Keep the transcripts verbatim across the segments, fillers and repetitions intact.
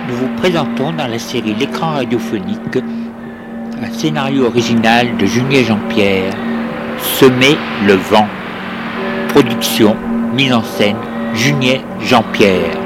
nous vous présentons dans la série L'écran radiophonique un scénario original de Junier Jean-Pierre, Semer le vent. Production, mise en scène, Junier Jean-Pierre.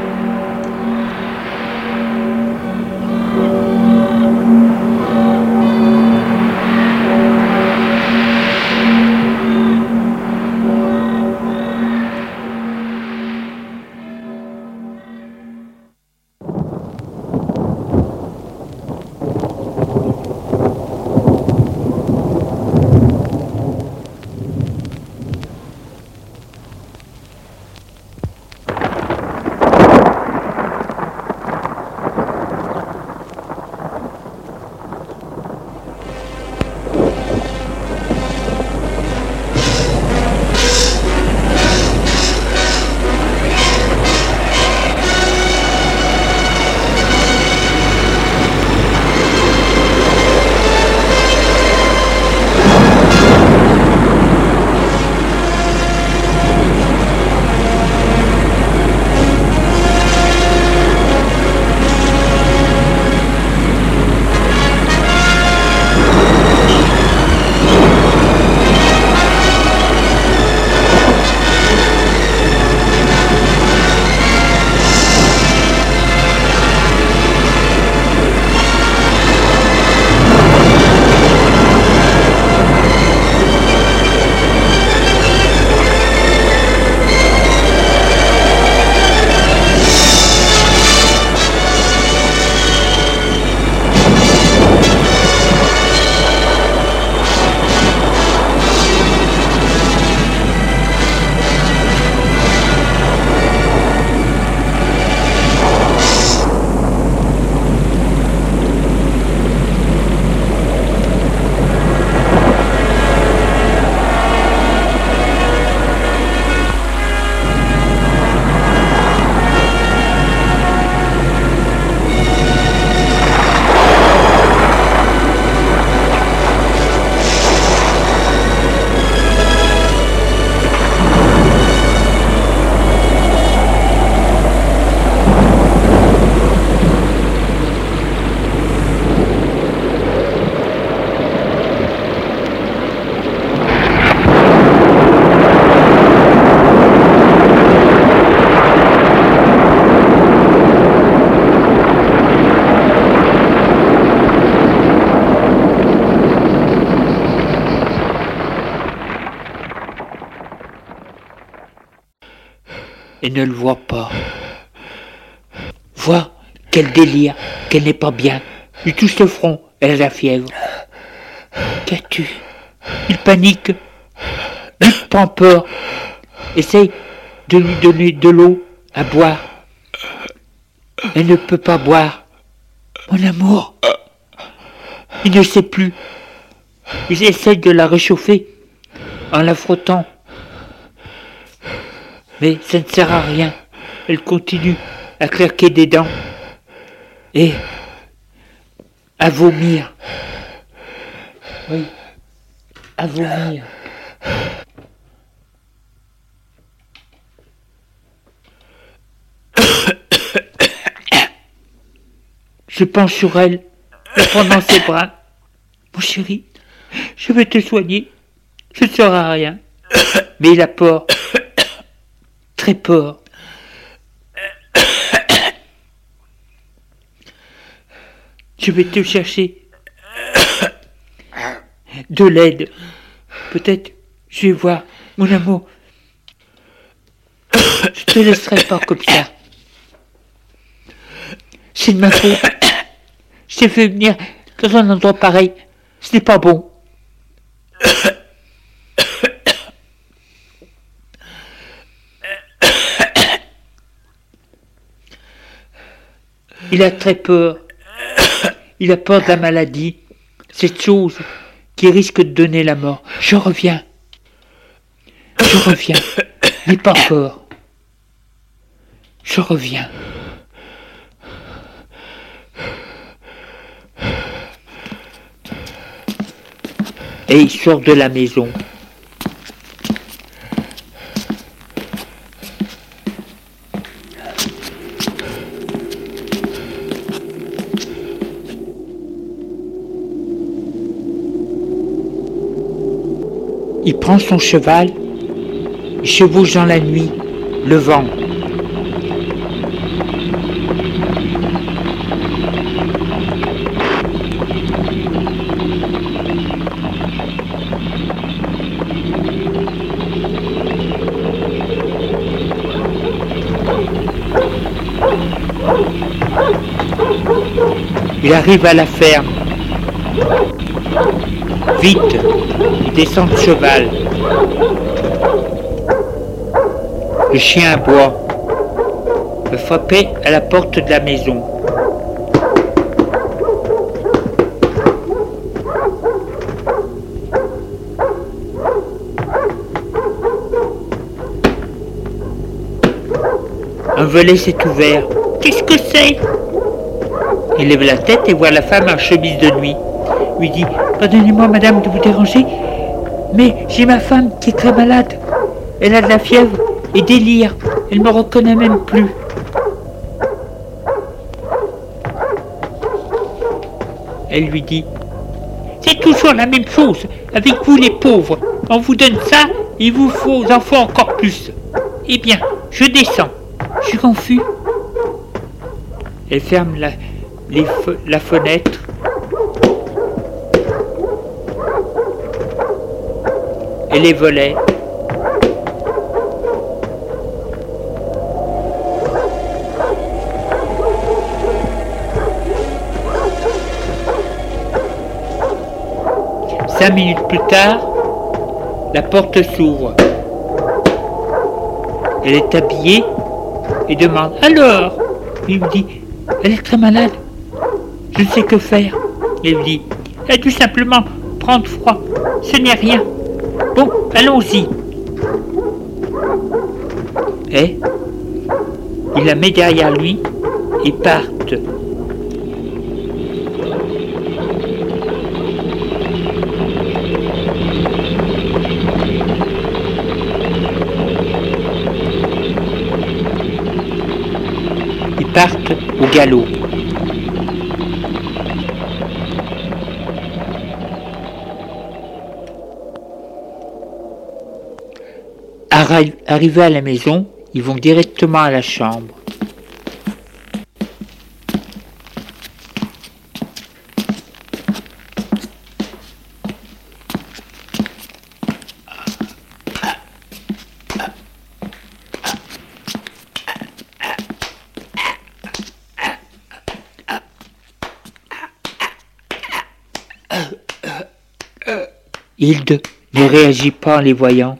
Et ne le voit pas. Vois, quel délire, qu'elle n'est pas bien. Lui touche le front, elle a la fièvre. Qu'as-tu? Il panique. Lui prend peur. Essaye de lui donner de l'eau à boire. Elle ne peut pas boire. Mon amour. Il ne sait plus. Il essaye de la réchauffer en la frottant. Mais ça ne sert à rien. Elle continue à claquer des dents et à vomir. Oui, à vomir. Je penche sur elle, la prends dans ses bras. Mon chéri, je vais te soigner. Ce ne sera rien. Mais il a peur. Très peur. Je vais te chercher de l'aide. Peut-être je vais voir, mon amour. Je te laisserai pas comme ça. C'est de ma faute. Je t'ai fait venir dans un endroit pareil. Ce n'est pas bon. Il a très peur. Il a peur de la maladie. Cette chose qui risque de donner la mort. Je reviens. Je reviens. Mais pas fort. Je reviens. Et il sort de la maison. Il prend son cheval, il chevauche dans la nuit, le vent. Il arrive à la ferme. Vite, il descend de cheval. Le chien aboie. Il frappait à la porte de la maison. Un volet s'est ouvert. Qu'est-ce que c'est? Il lève la tête et voit la femme en chemise de nuit. Il lui dit « Pardonnez-moi, madame, de vous déranger, mais j'ai ma femme qui est très malade. Elle a de la fièvre et délire. Elle ne me reconnaît même plus. » Elle lui dit « C'est toujours la même chose avec vous les pauvres. On vous donne ça et il vous faut en faut encore plus. Eh bien, je descends. Je suis confus. » Elle ferme la, les fe, la fenêtre. Et les volets. Cinq minutes plus tard, la porte s'ouvre. Elle est habillée et demande « Alors ?» Il lui dit « Elle est très malade. Je ne sais que faire. » Il lui dit « Elle a tout simplement prendre froid. Ce n'est rien. Bon, allons-y. » Et il la met derrière lui et partent. Ils partent au galop. Arrivés à la maison, ils vont directement à la chambre. Hilde ne réagit pas en les voyant.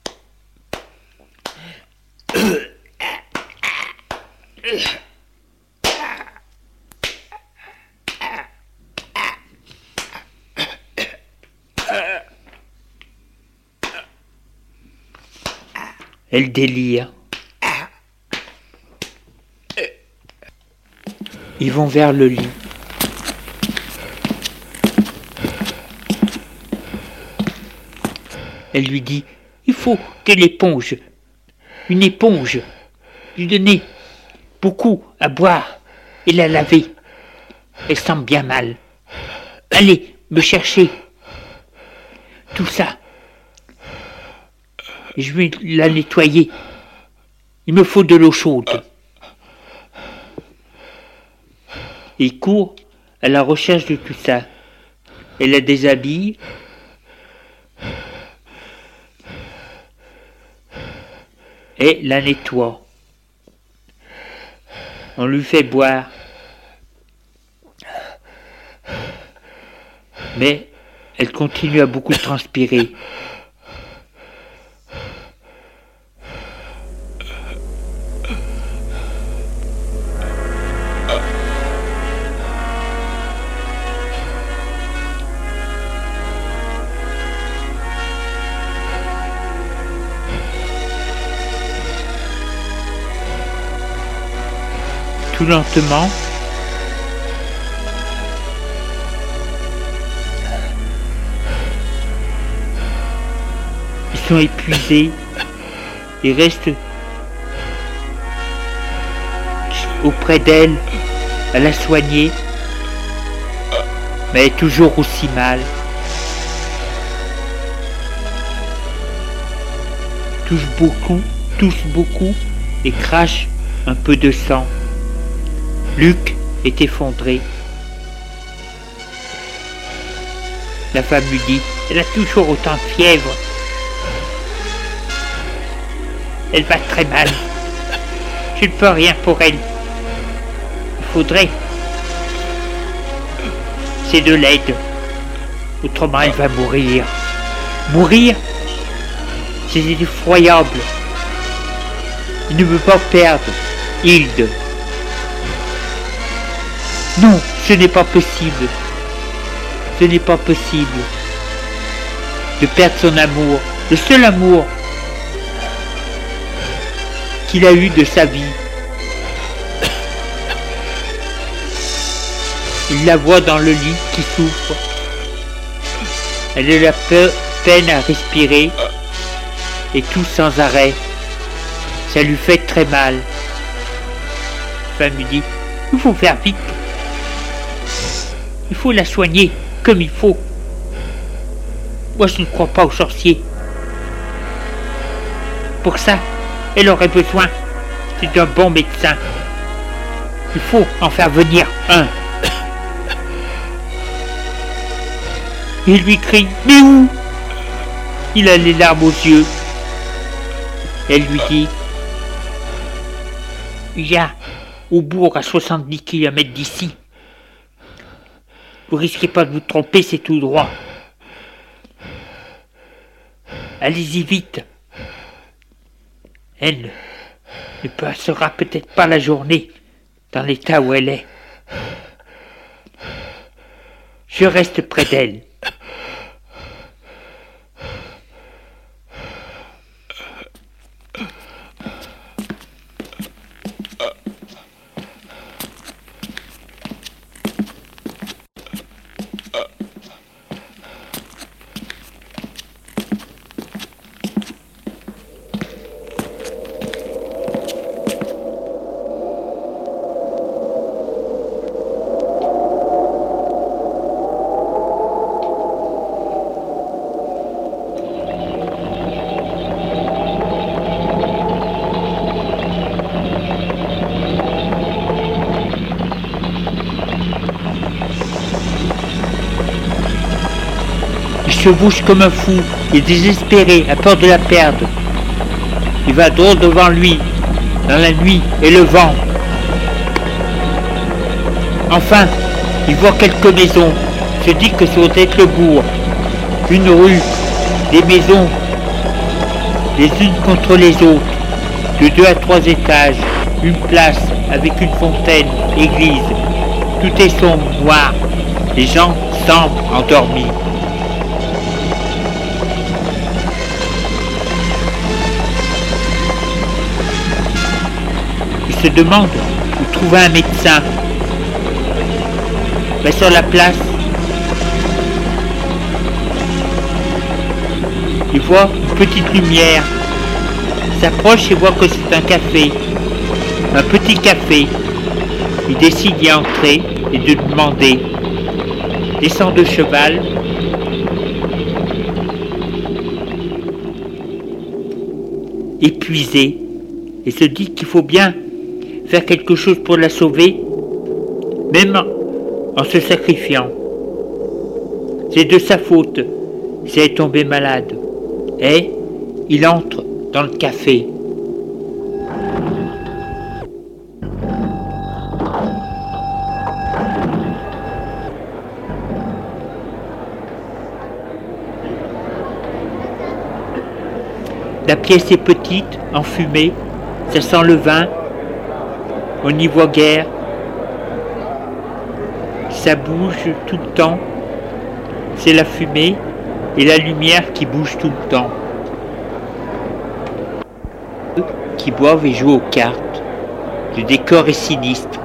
Elle délire. Ils vont vers le lit. Elle lui dit « Il faut que l'éponge, une éponge, lui donner beaucoup à boire et la laver. Elle sent bien mal. Allez me chercher tout ça. Je vais la nettoyer. Il me faut de l'eau chaude. » Il court à la recherche de tout ça. Elle la déshabille. Et la nettoie. On lui fait boire. Mais elle continue à beaucoup transpirer. Tout lentement, ils sont épuisés, ils restent auprès d'elle, à la soigner, mais elle est toujours aussi mal. touche beaucoup, tousse beaucoup et crache un peu de sang. Luc est effondré. La femme lui dit, elle a toujours autant de fièvre. Elle va très mal. Je ne peux rien pour elle. Il faudrait. C'est de l'aide. Autrement, elle va mourir. Mourir, c'est effroyable. Il ne veut pas perdre Hilde. Non, ce n'est pas possible. Ce n'est pas possible de perdre son amour, le seul amour qu'il a eu de sa vie. Il la voit dans le lit qui souffre. Elle a la peur, peine à respirer et tout sans arrêt. Ça lui fait très mal. La femme lui dit, il faut faire vite. Il faut la soigner comme il faut. Moi je ne crois pas aux sorciers. Pour ça, elle aurait besoin d'un bon médecin. Il faut en faire venir un. Il lui crie, mais où? Il a les larmes aux yeux. Elle lui dit, il y a au bourg à soixante-dix kilomètres d'ici. Vous risquez pas de vous tromper, c'est tout droit. Allez-y vite. Elle ne passera peut-être pas la journée dans l'état où elle est. Je reste près d'elle. Il se bouge comme un fou, il est désespéré, à peur de la perdre. Il va droit devant lui, dans la nuit et le vent. Enfin, il voit quelques maisons, se dit que ce doit être le bourg. Une rue, des maisons, les unes contre les autres, de deux à trois étages, une place avec une fontaine, église. Tout est sombre, noir, les gens semblent endormis. Se demande où trouver un médecin. Mais sur la place, il voit une petite lumière, s'approche et voit que c'est un café, un petit café. Il décide d'y entrer et de demander. Descend de cheval, épuisé, et se dit qu'il faut bien faire quelque chose pour la sauver, même en se sacrifiant. C'est de sa faute si elle est tombée malade. Et il entre dans le café. La pièce est petite, enfumée, ça sent le vin. On n'y voit guère, ça bouge tout le temps, c'est la fumée et la lumière qui bougent tout le temps. Qui boivent et jouent aux cartes, le décor est sinistre.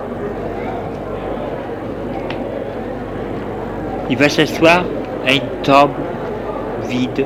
Il va s'asseoir à une table vide.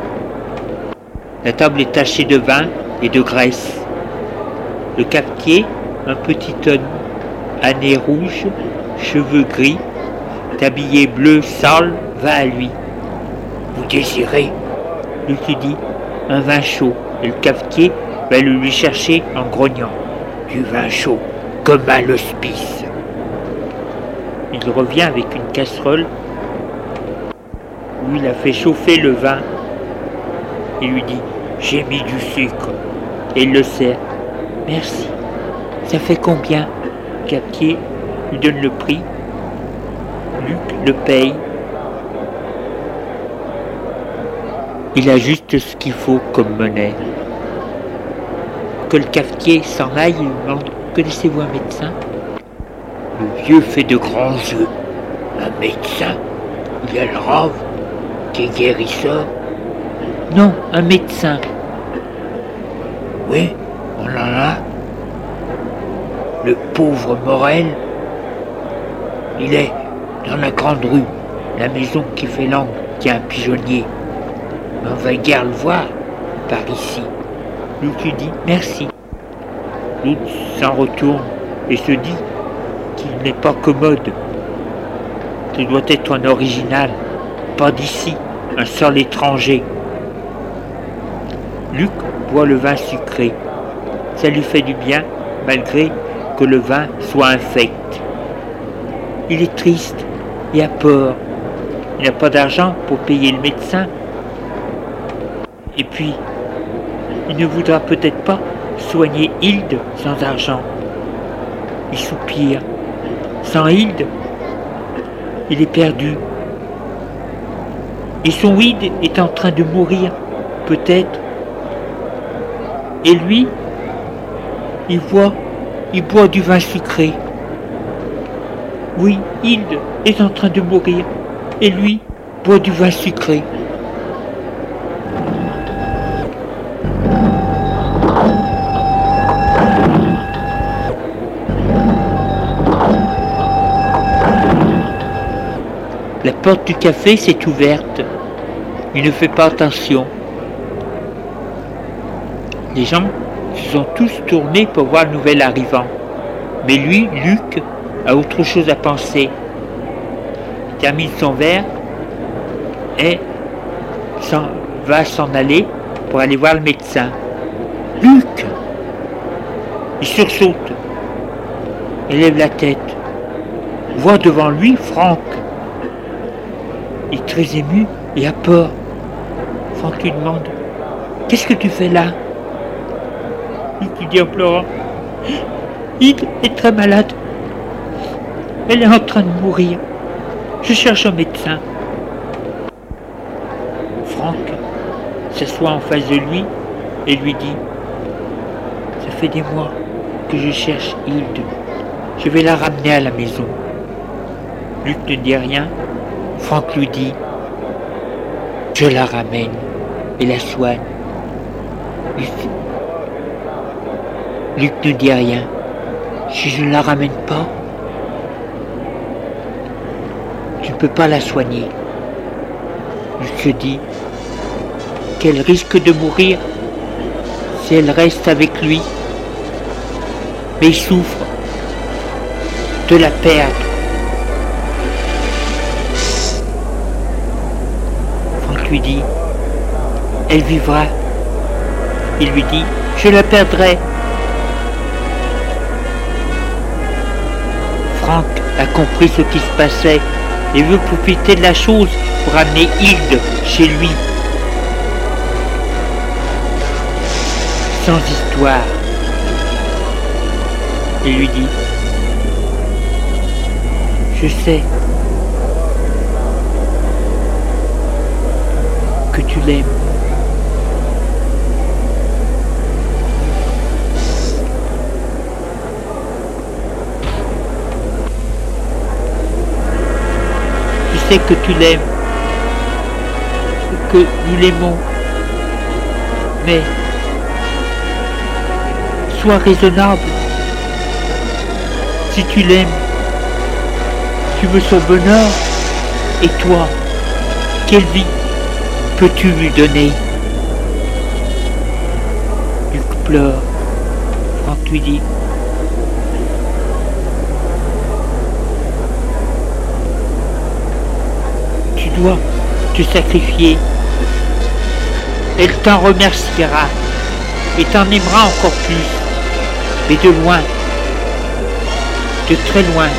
La table est tachée de vin et de graisse. Le cafetier, un petit homme à nez rouge, cheveux gris, tablier bleu sale, va à lui. Vous désirez, lui dit, un vin chaud. et le cafetier va le lui chercher en grognant. Du vin chaud, comme à l'hospice. Il revient avec une casserole où il a fait chauffer le vin. Il lui dit « J'ai mis du sucre » et il le sert. « Merci. Ça fait combien ?» Le cafetier lui donne le prix. Luc le paye. Il a juste ce qu'il faut comme monnaie. Que le cafetier s'en aille, il lui demande « Connaissez-vous un médecin ?» Le vieux fait de grands yeux. « Un médecin? Il y a le rave qui est guérisseur? » « Non, un médecin. »« Oui, on en a. Le pauvre Morel, il est dans la grande rue, la maison qui fait l'angle, qui a un pigeonnier. Mais on va guère le voir par ici. » Luc lui dit merci. L'autre s'en retourne et se dit qu'il n'est pas commode. Ce doit être un original, pas d'ici, un sol étranger. Luc boit le vin sucré. Ça lui fait du bien, malgré que le vin soit infect. Il est triste et a peur. Il n'a pas d'argent pour payer le médecin. Et puis, il ne voudra peut-être pas soigner Hilde sans argent. Il soupire. Sans Hilde, il est perdu. Et son Hilde est en train de mourir, peut-être. Et lui, il voit, il boit du vin sucré. Oui, Hilde est en train de mourir. Et lui, boit du vin sucré. La porte du café s'est ouverte. Il ne fait pas attention. Les gens se sont tous tournés pour voir le nouvel arrivant. Mais lui, Luc, a autre chose à penser. Il termine son verre et s'en, va s'en aller pour aller voir le médecin. Luc! Il sursaute. Il lève la tête. Voit devant lui Franck. Il est très ému et a peur. Franck lui demande « Qu'est-ce que tu fais là ?» Luc lui dit en pleurant « Hilde est très malade. Elle est en train de mourir. Je cherche un médecin. » Franck s'assoit en face de lui et lui dit « Ça fait des mois que je cherche Hilde. Je vais la ramener à la maison. » Luc ne dit rien. Franck lui dit « Je la ramène et la soigne. » Luc ne dit rien. « Si je ne la ramène pas, tu ne peux pas la soigner. » Luc se dit qu'elle risque de mourir si elle reste avec lui. Mais il souffre de la perdre. Franck lui dit « Elle vivra. » Il lui dit « Je la perdrai. » Franck a compris ce qui se passait et veut profiter de la chose pour amener Hilde chez lui. Sans histoire. Il lui dit « Je sais que tu l'aimes. Je sais que tu l'aimes, que nous l'aimons, mais sois raisonnable. Si tu l'aimes, tu veux son bonheur, et toi, quelle vie peux-tu lui donner? » Luc pleure. Franck lui dit « Tu dois te sacrifier. Elle t'en remerciera. » et t'en aimeras encore plus. Mais de loin, de très loin.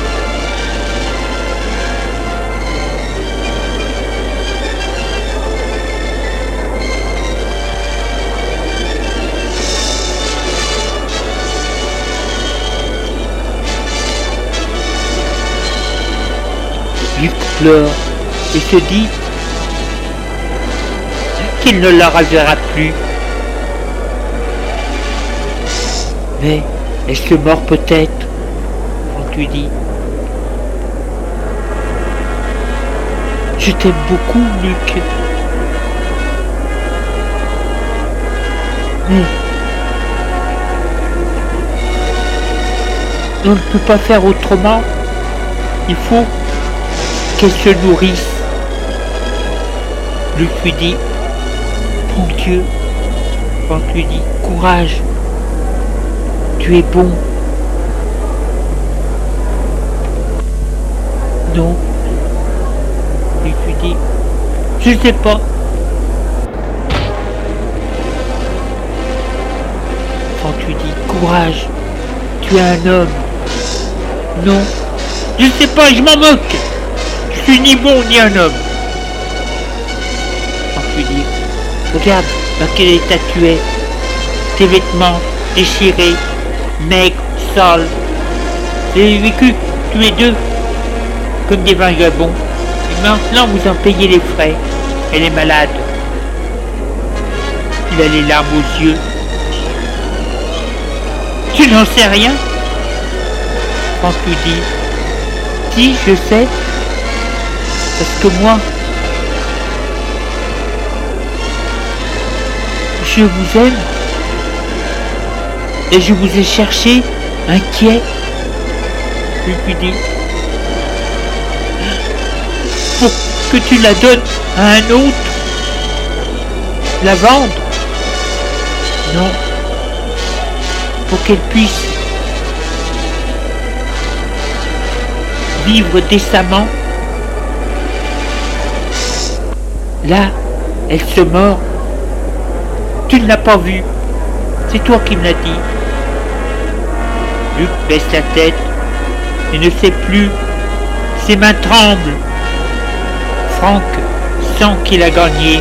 Luc pleure et se dit qu'il ne la reverra plus. Mais est-ce mort peut-être? Franck lui dit. Je t'aime beaucoup, Luc. Mais on ne peut pas faire autrement. Il faut qu'elle se nourrisse. Luc lui dit, mon Dieu. Franck lui dit, courage. Tu es bon. Non. Luc lui dit, je ne sais pas. Franck lui dit, courage. Tu es un homme. Non. Je ne sais pas, je m'en moque. Je suis ni bon ni un homme. Franck lui dit, regarde dans quel état tu es. Tes vêtements déchirés, maigres, sales. Vous avez vécu tous les deux comme des vagabonds. Et maintenant vous en payez les frais. Elle est malade. Il a les larmes aux yeux. Tu n'en sais rien? Franck lui dit, si je sais. Parce que moi, je vous aime et je vous ai cherché inquiet. Je lui dis, pour que tu la donnes à un autre, la vendre? Non, pour qu'elle puisse vivre décemment. Là, elle se mord. Tu ne l'as pas vue. C'est toi qui me l'as dit. Luc baisse la tête et ne sait plus. Ses mains tremblent. Franck sent qu'il a gagné.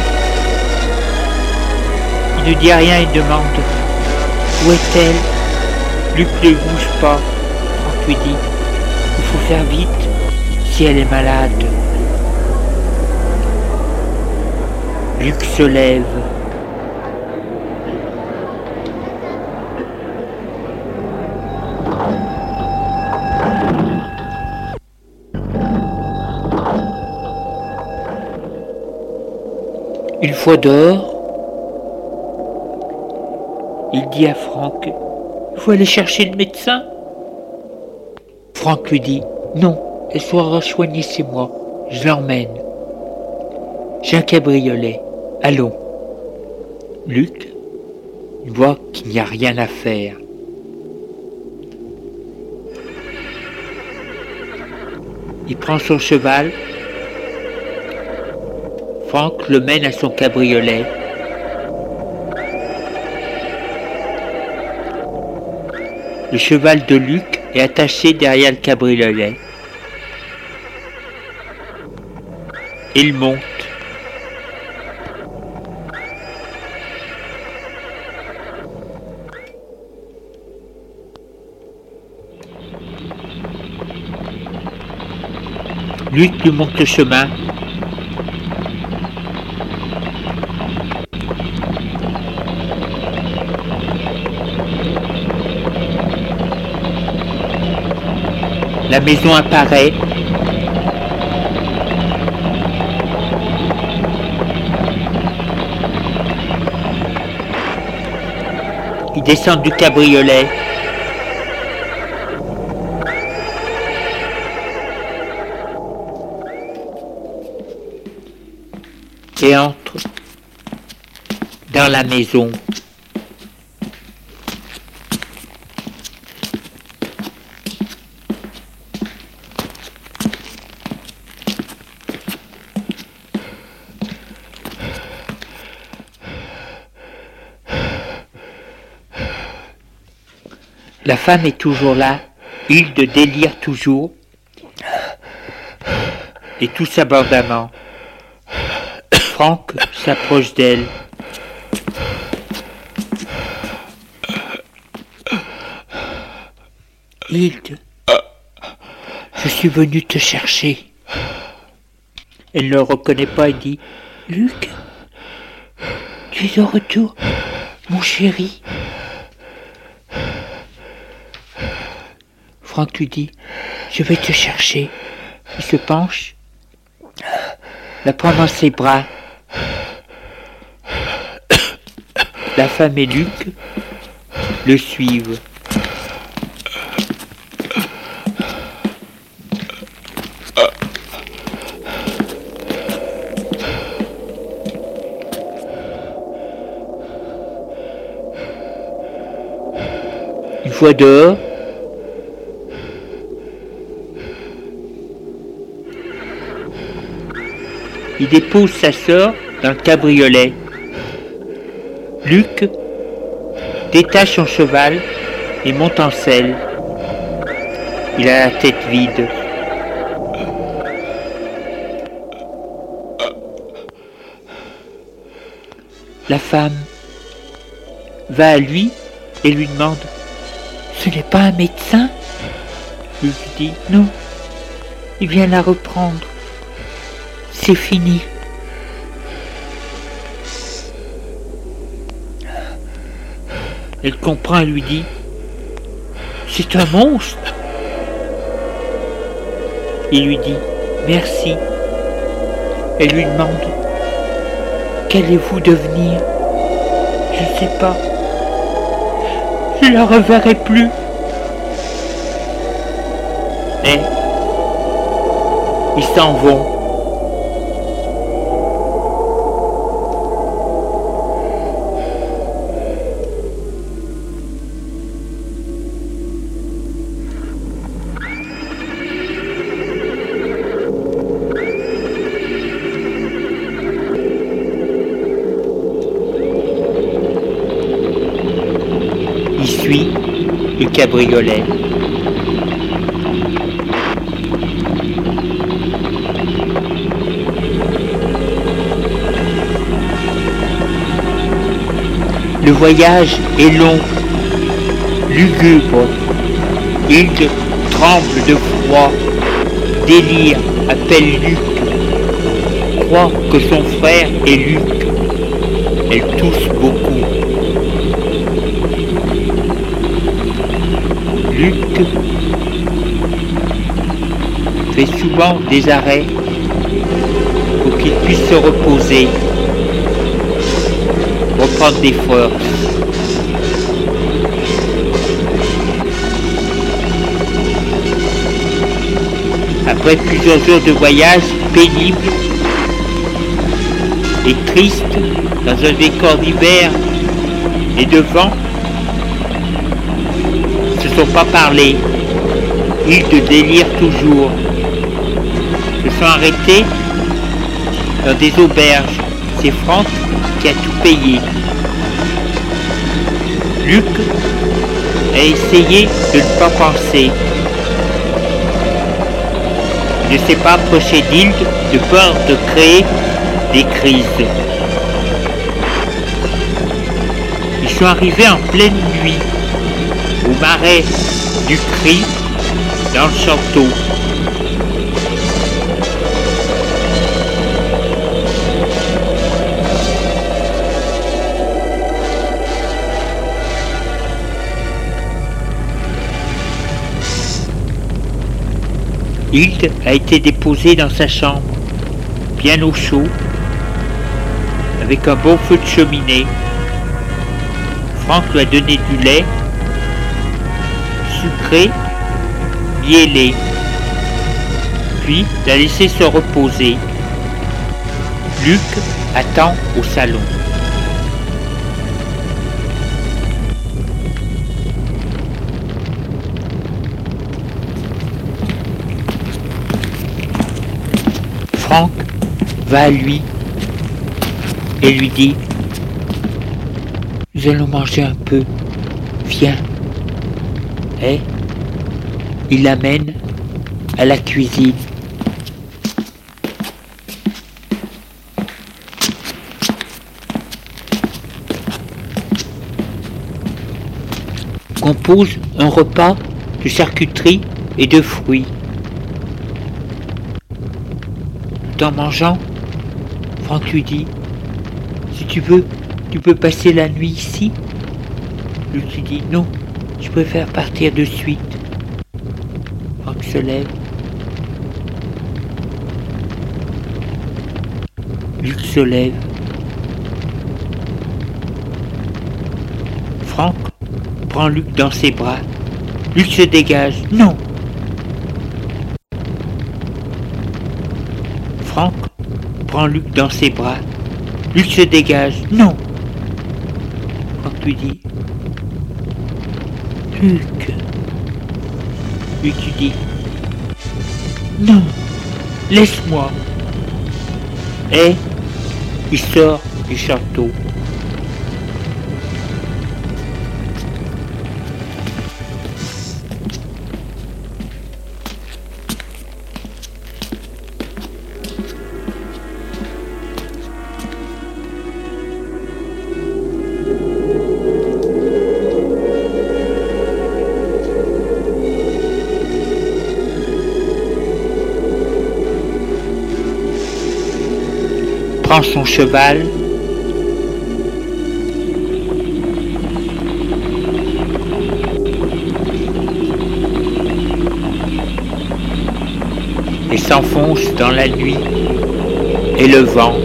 Il ne dit rien et demande, où est-elle? Luc ne bouge pas. Franck lui dit, il faut faire vite si elle est malade. Luc se lève. Une fois dehors, il dit à Franck, il faut aller chercher le médecin. Franck lui dit, non, elle sera soignée chez moi, je l'emmène. J'ai un cabriolet, allons. Luc voit qu'il n'y a rien à faire. Il prend son cheval. Franck le mène à son cabriolet. Le cheval de Luc est attaché derrière le cabriolet. Il monte. Luc lui montre le chemin. La maison apparaît. Ils descendent du cabriolet. Et entrent dans la maison. La femme est toujours là, Hilde délire toujours, et tous abondamment. Franck s'approche d'elle. Hilde, je suis venu te chercher. Elle ne le reconnaît pas et dit, Luc, tu es de retour, mon chéri. Franck lui dit, je vais te chercher. Il se penche, la prend dans ses bras. La femme et Luc le suivent. Une fois dehors, il dépose sa sœur dans le cabriolet. Luc détache son cheval et monte en selle. Il a la tête vide. La femme va à lui et lui demande « Ce n'est pas un médecin ?» Luc dit « Non, il vient la reprendre. C'est fini. » Elle comprend et lui dit « C'est un monstre !» Il lui dit « Merci. » Elle lui demande « Qu'allez-vous devenir ?»« Je ne sais pas. Je ne la reverrai plus. » Mais ils s'en vont. Il suit le cabriolet. Le voyage est long, lugubre. Hilde tremble de froid, délire, appelle Luc, croit que son frère est Luc. Elle tousse beaucoup. Luc fait souvent des arrêts pour qu'il puisse se reposer, reprendre des forces. Après plusieurs heures de voyage pénible et triste dans un décor d'hiver et de vent, ils ne se sont pas parlé. Hilde délire toujours. Ils se sont arrêtés dans des auberges. C'est Franck qui a tout payé. Luc a essayé de ne pas penser. Il ne s'est pas approché d'Hilde de peur de créer des crises. Ils sont arrivés en pleine nuit, au marais du Cri, dans le château. Hilde a été déposée dans sa chambre, bien au chaud, avec un bon feu de cheminée. Franck lui a donné du lait, sucré, miellé, puis l'a laissé se reposer. Luc attend au salon. Franck va à lui et lui dit « Nous allons manger un peu, viens. » Et il l'amène à la cuisine. Compose un repas de charcuterie et de fruits. Tout en mangeant, Franck lui dit « Si tu veux, tu peux passer la nuit ici ?» Luc lui dit « Non, je préfère partir de suite. » Franck se lève. Luc se lève. Franck prend Luc dans ses bras. Luc se dégage. « Non !» Franck prend Luc dans ses bras. Luc se dégage. « Non !» Franck lui dit « Luc !» Luc lui dit « Non, laisse-moi !» Et il sort du château. Prend son cheval, et s'enfonce dans la nuit et le vent.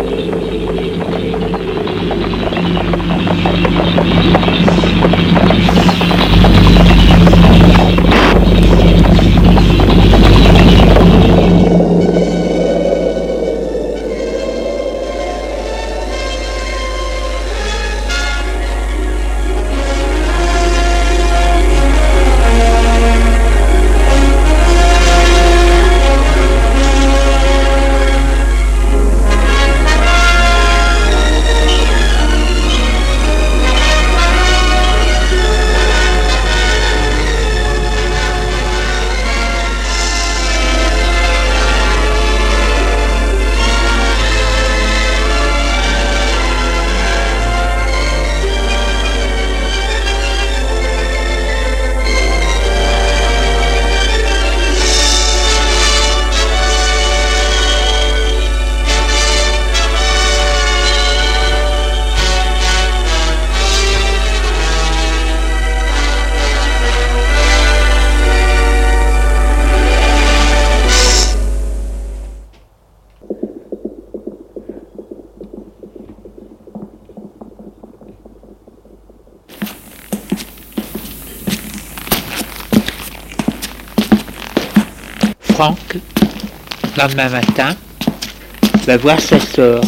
Franck, le lendemain matin, va voir sa sœur.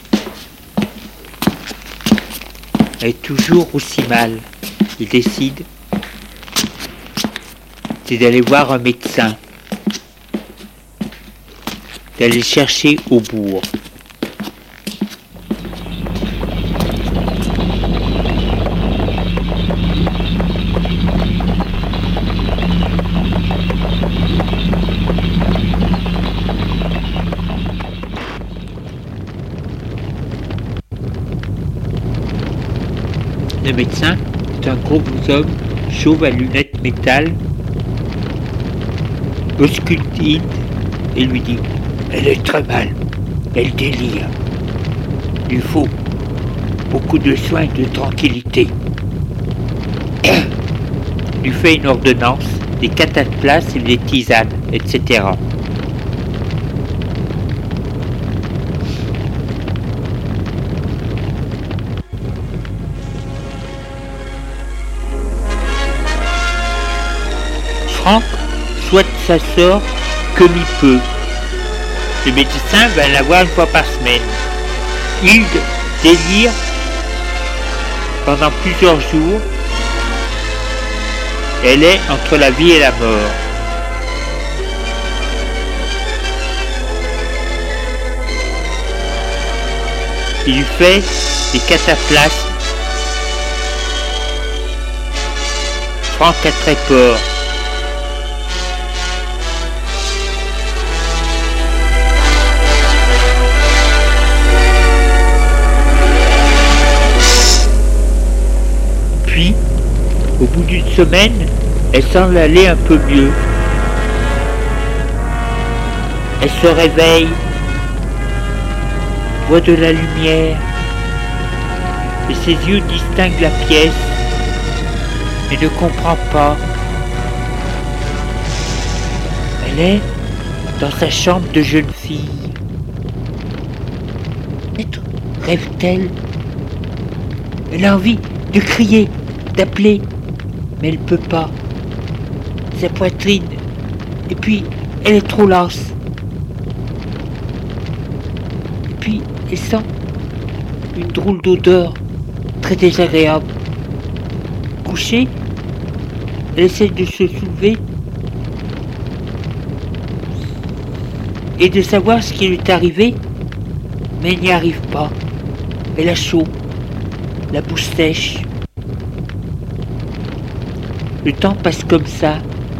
Elle est toujours aussi mal. Il décide c'est d'aller voir un médecin, d'aller chercher au bourg. Le médecin est un gros homme chauve à lunettes métal, auscultine et lui dit « Elle est très mal, elle délire. Il lui faut beaucoup de soins et de tranquillité. » Il lui fait une ordonnance, des cataplasmes et des tisanes, et cetera. Franck souhaite sa sœur comme il peut. Le médecin va la voir une fois par semaine. Hilde délire pendant plusieurs jours. Elle est entre la vie et la mort. Il lui fait des cataplasmes. Franck a très peur. Puis, au bout d'une semaine, elle semble aller un peu mieux. Elle se réveille, voit de la lumière, et ses yeux distinguent la pièce, mais ne comprend pas. Elle est dans sa chambre de jeune fille. Peut-être rêve-t-elle. Elle a envie de crier, d'appeler, mais elle ne peut pas. Sa poitrine, et puis elle est trop lasse. Et puis elle sent une drôle d'odeur très désagréable. Couchée, elle essaie de se soulever et de savoir ce qui lui est arrivé, mais elle n'y arrive pas. Elle a chaud, la bouche sèche. Le temps passe comme ça,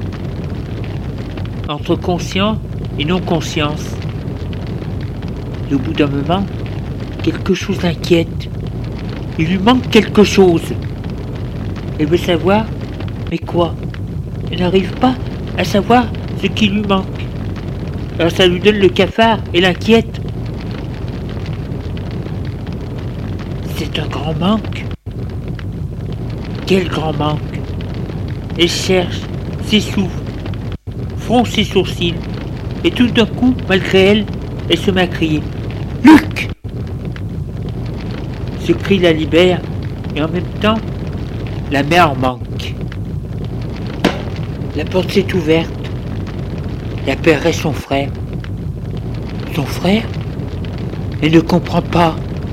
entre conscient et non-conscience. Et au bout d'un moment, quelque chose l'inquiète. Il lui manque quelque chose. Elle veut savoir, mais quoi? Elle n'arrive pas à savoir ce qui lui manque. Alors ça lui donne le cafard et l'inquiète. C'est un grand manque. Quel grand manque? Elle cherche, s'essouffle, fronce ses sourcils, et tout d'un coup, malgré elle, elle se met à crier. « Luc !» Ce cri la libère, et en même temps, la mère en manque. La porte s'est ouverte. Elle appellerait son frère. Son frère? Elle ne comprend pas.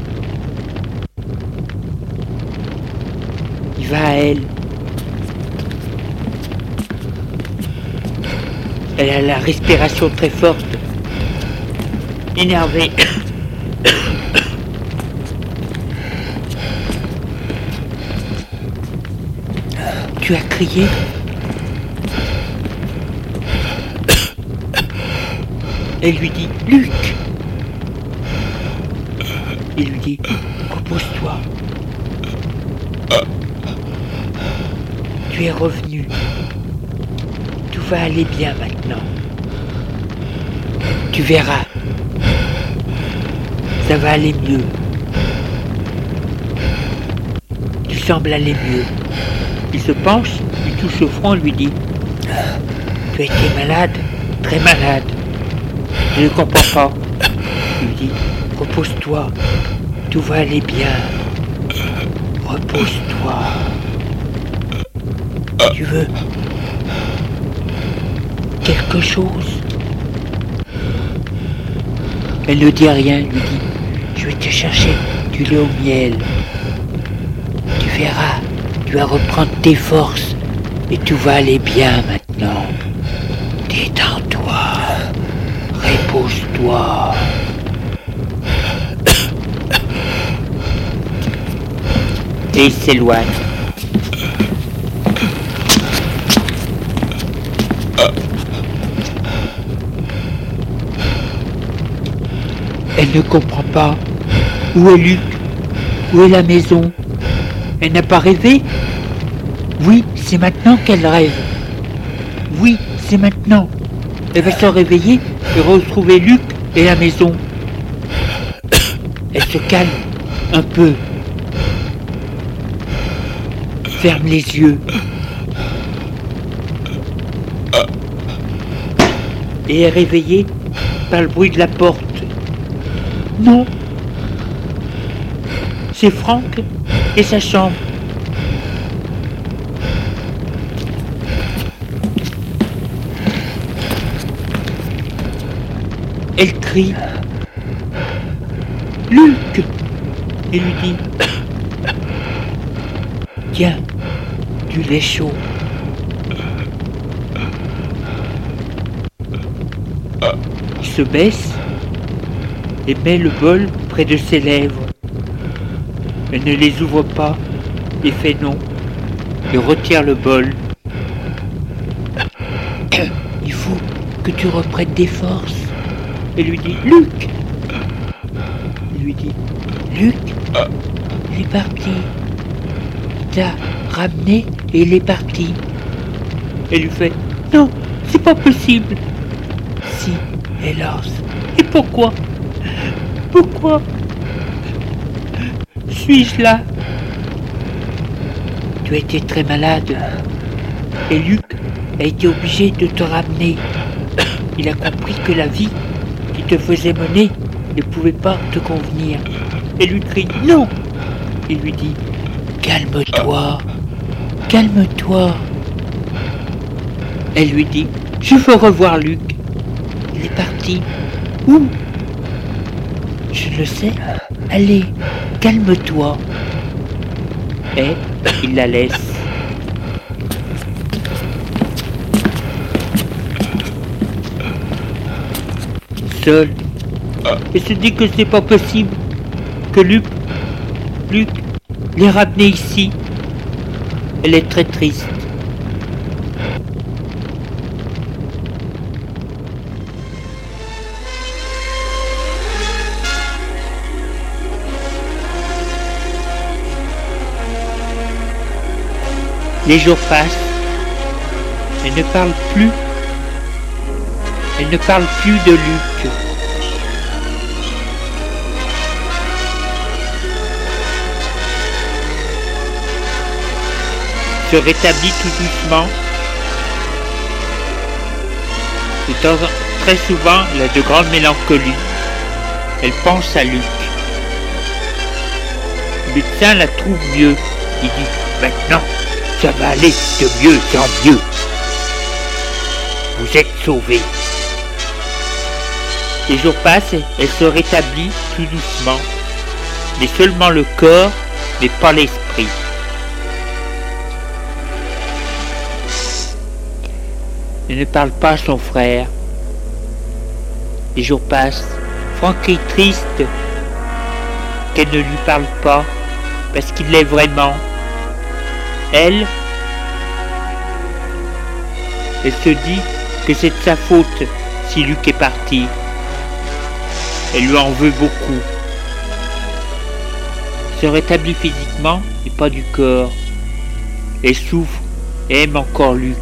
Il va à elle. Elle a la respiration très forte. Énervée. Tu as crié? Elle lui dit « Luc !» Il lui dit « Repose-toi. Tu es revenu. Tout va aller bien maintenant. Tu verras. Ça va aller mieux. Tu sembles aller mieux. » Il se penche, lui touche au front et lui dit « Tu as été malade, très malade. Je ne comprends pas. » Il lui dit « Repose-toi, tout va aller bien. Repose-toi. Tu veux quelque chose ?» Elle ne dit rien, lui dit « Je vais te chercher du lait au miel. Tu verras. Tu vas reprendre tes forces et tout va aller bien maintenant. Détends-toi. Repose-toi. » Et il s'éloigne. Elle ne comprend pas. Où est Luc? Où est la maison? Elle n'a pas rêvé? Oui, c'est maintenant qu'elle rêve. Oui, c'est maintenant. Elle va se réveiller et retrouver Luc et la maison. Elle se calme un peu. Ferme les yeux. Et est réveillée par le bruit de la porte. Non. C'est Franck et sa chambre. Elle crie « Luc !» et lui dit « Tiens, du lait chaud. » Il se baisse et met le bol près de ses lèvres. Elle ne les ouvre pas et fait non et retire le bol. Il faut que tu reprennes des forces. Elle lui dit, Luc. Il lui dit, Luc, il est parti. Il t'a ramené et il est parti. Elle lui fait, non, c'est pas possible. Si, hélas. Et pourquoi? Pourquoi suis-je là? Tu as été très malade. Et Luc a été obligé de te ramener. Il a compris que la vie qui te faisait mener ne pouvait pas te convenir. Et lui crie non. Il lui dit calme-toi, calme-toi. Elle lui dit je veux revoir Luc. Il est parti. Où? Je le sais. Allez, calme-toi. Et il la laisse. Seul. Et se dit que c'est pas possible que Luc, Luc l'ait ramené ici. Elle est très triste. Les jours passent. Elle ne parle plus. Elle ne parle plus de Luc. Se rétablit tout doucement. De temps en très souvent, elle a de grandes mélancolies. Elle pense à Luc. Le médecin la trouve mieux. Il dit maintenant, ça va aller de mieux en mieux. Vous êtes sauvés. Les jours passent, elle se rétablit tout doucement, mais seulement le corps, mais pas l'esprit. Elle ne parle pas à son frère. Les jours passent. Franck est triste qu'elle ne lui parle pas, parce qu'il l'est vraiment. Elle, elle se dit que c'est de sa faute si Luc est parti. Elle lui en veut beaucoup. Elle se rétablit physiquement et pas du corps. Elle souffre et aime encore Luc.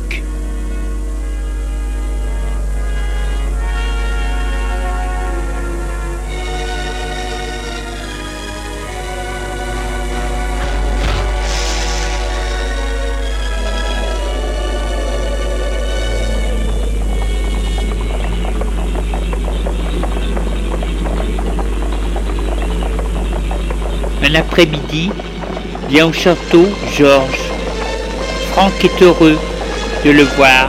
Un après-midi, vient au château Georges. Franck est heureux de le voir.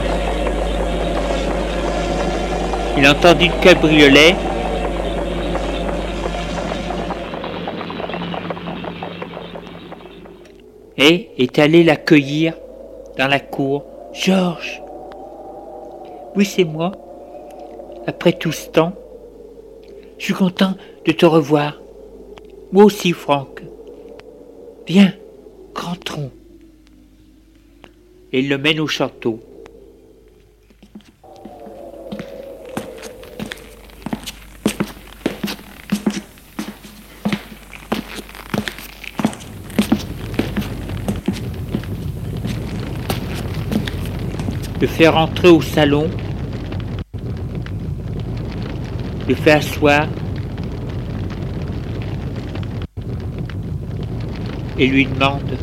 Il entendit le cabriolet. Et est allé l'accueillir dans la cour. Georges. Oui, c'est moi. Après tout ce temps, je suis content de te revoir. Moi aussi, Franck. Viens, rentrons. Et il le mène au château. Le fait rentrer au salon. Le fait asseoir. Et lui demande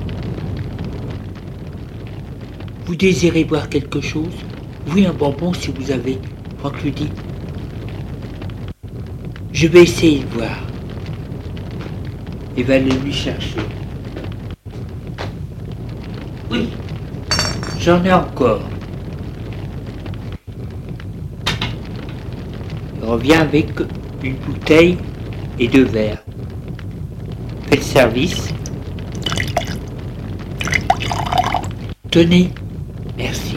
« Vous désirez boire quelque chose? Oui, un bonbon si vous avez. » Franck lui dit « Je vais essayer de boire. » Et va aller lui chercher. « Oui, j'en ai encore. » Il revient avec une bouteille et deux verres. Fait le service. Tenez, merci.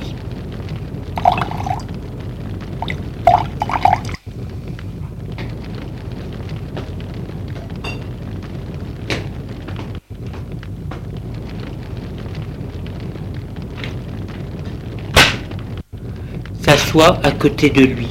s'assoit à côté de lui.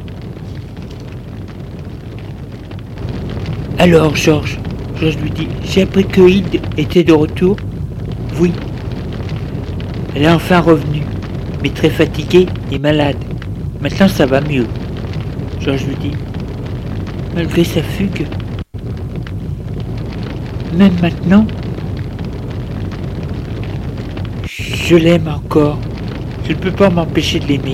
Alors, Georges, Georges lui dit, j'ai appris que Hilde était de retour. Oui. Elle est enfin revenue, mais très fatiguée et malade. Maintenant, ça va mieux. Georges lui dit, malgré sa fugue, même maintenant, je l'aime encore. Je ne peux pas m'empêcher de l'aimer.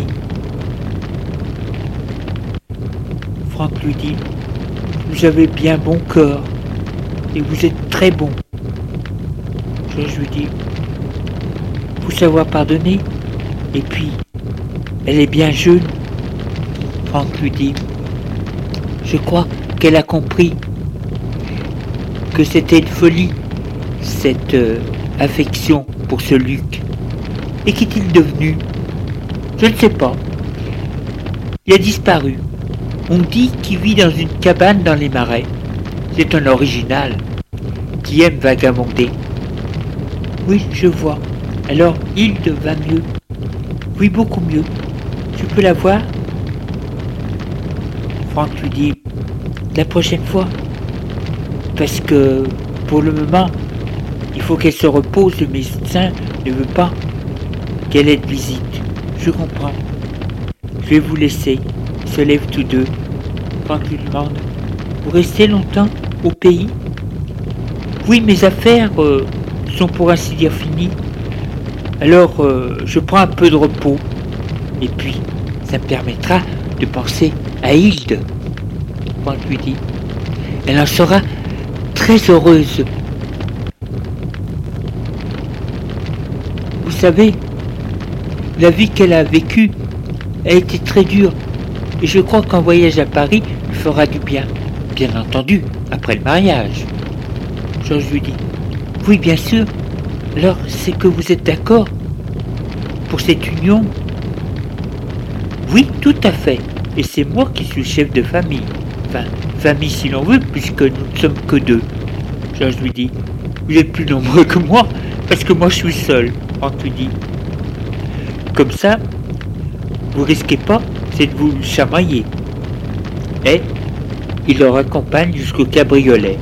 Franck lui dit, vous avez bien bon cœur et vous êtes très bon. Georges lui dit, faut savoir pardonner et puis elle est bien jeune. Franck lui dit, je crois qu'elle a compris que c'était une folie, cette euh, affection pour ce Luc. Et qu'est-il devenu? Je ne sais pas. Il a disparu. On dit qu'il vit dans une cabane dans les marais. C'est un original qui aime vagabonder. Oui, je vois. Alors, Hilde va mieux. Oui, beaucoup mieux. Tu peux la voir? Franck lui dit, la prochaine fois. Parce que, pour le moment, il faut qu'elle se repose. Le médecin ne veut pas qu'elle ait de visite. Je comprends. Je vais vous laisser. Ils se lèvent tous deux. Franck lui demande, vous restez longtemps au pays? Oui, mes affaires euh, sont pour ainsi dire finies. Alors, euh, je prends un peu de repos. Et puis, ça me permettra de penser à Hilde. Franck lui dit, elle en sera très heureuse. Vous savez, la vie qu'elle a vécue a été très dure. Et je crois qu'un voyage à Paris lui fera du bien. Bien entendu, après le mariage. Georges lui dit, oui, bien sûr. Alors, c'est que vous êtes d'accord pour cette union? Oui, tout à fait. Et c'est moi qui suis le chef de famille. Enfin, famille si l'on veut, puisque nous ne sommes que deux. Georges lui dit, vous êtes plus nombreux que moi, parce que moi je suis seul. Franck lui dit, comme ça, vous risquez pas, c'est de vous chamailler. Et il leur accompagne jusqu'au cabriolet.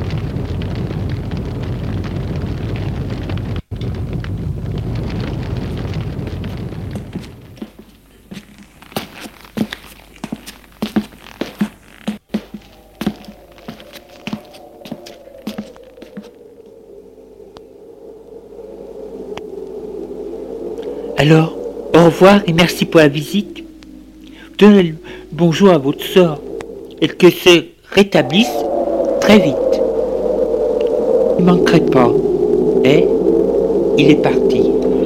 Alors, au revoir et merci pour la visite. Donnez le bonjour à votre sœur et qu'elle se rétablisse très vite. Il ne manquerait pas. Et il est parti.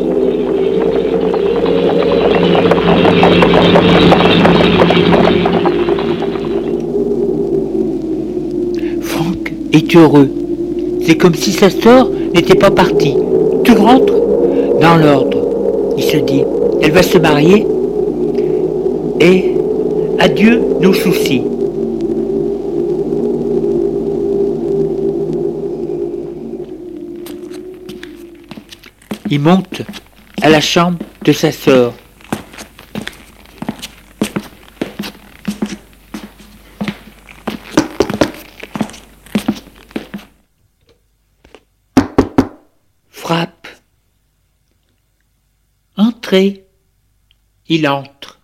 Franck est heureux. C'est comme si sa sœur n'était pas partie. Tout rentre dans l'ordre. Il se dit, elle va se marier et adieu nos soucis. Il monte à la chambre de sa sœur. Frappe. Entrez. Il entre.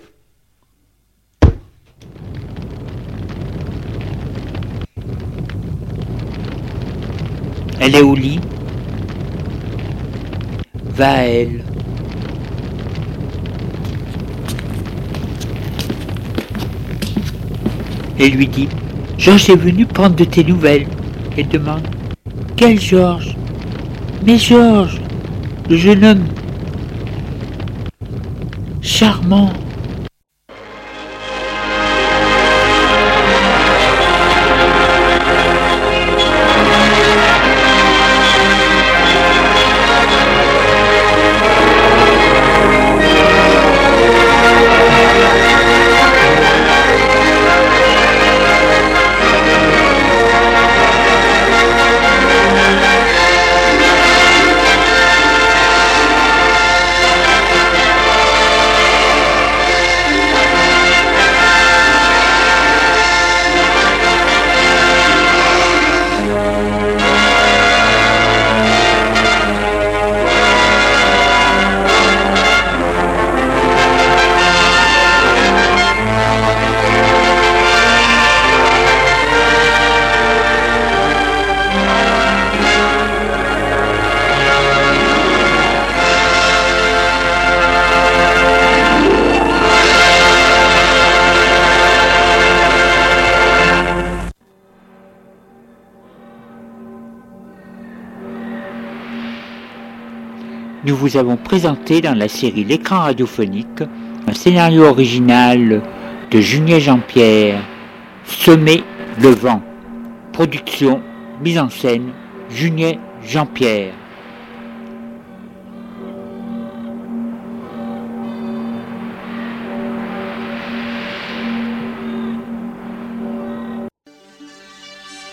Elle est au lit. Va à elle. Et lui dit, Georges est venu prendre de tes nouvelles. Elle demande, quel Georges? Mais Georges, le jeune homme charmant. nous vous avons présenté dans la série L'écran radiophonique un scénario original de Julien Jean-Pierre, Semer le vent. Production, mise en scène, Julien Jean-Pierre.